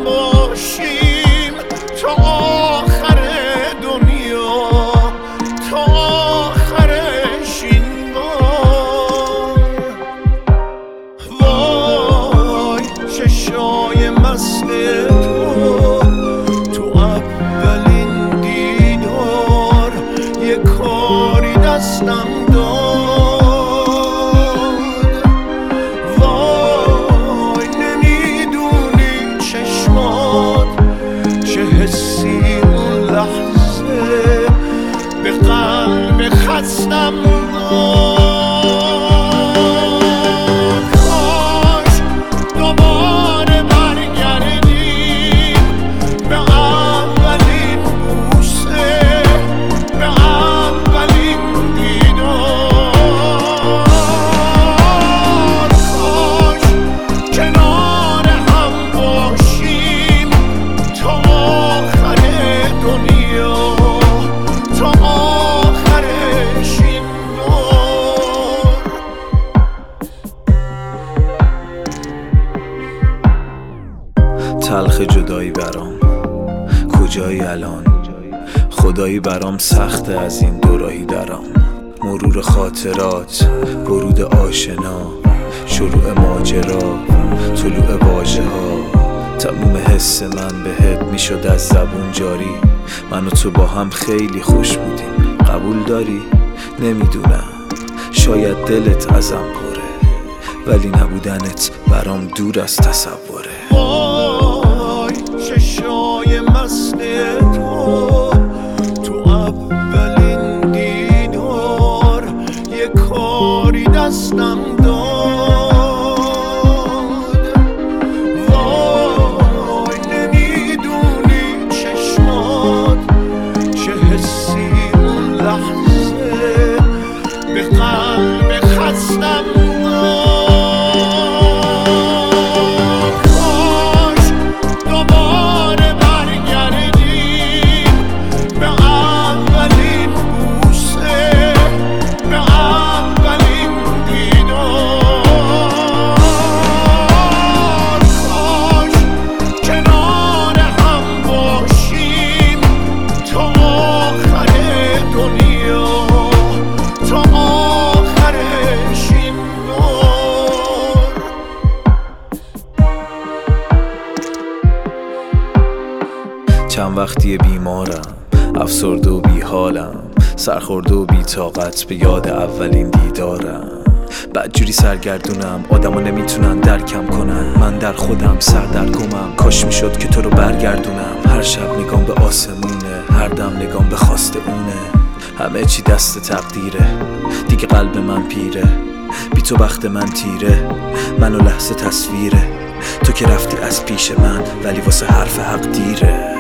هم باشیم تا آخر دنیا، تا آخرش این بار. وای چشای مست تو اولین دیدار یه کاری دستم به قلب خستم داد. کاش دوباره برگردیم به اولین بوسه، به اولین دیدار. کاش کنار هم باشیم تا آخر دنیا، تا آخرش این بار. تلخ جدایی برام کجایی الان، خدایی برام سخته از این دوراهی درام. مرور خاطرات، ورود آشنا، شروع ماجرا، طلوع واژه ها. تموم حس من بهت میشد از زبون جاری. من و تو با هم خیلی خوش بودیم، قبول داری؟ نمیدونم، شاید دلت ازم پره، ولی نبودنت برام دور از تصوره. وای چشای مست تو اولین دیدار یه کاری دستم داد. وای نمیدونی چشمات چه حسی اون لحظه به قلب خستم داد. چند وقتی بیمارم، افسرده و بیحالم، سرخورده و بی‌طاقت به یاد اولین دیدارم. بدجوری سرگردونم، آدما نمیتونن درکم کنن، من در خودم سردرگمم. کاش میشد که تو رو برگردونم. هر شب نگام به آسمونه، هر دم نگام به خواست اونه. همه چی دست تقدیره، دیگه قلب من پیره. بی تو بخت من تیره، من و لحظه تصویره. تو که رفتی از پیش من، ولی واسه حرف حق دیره.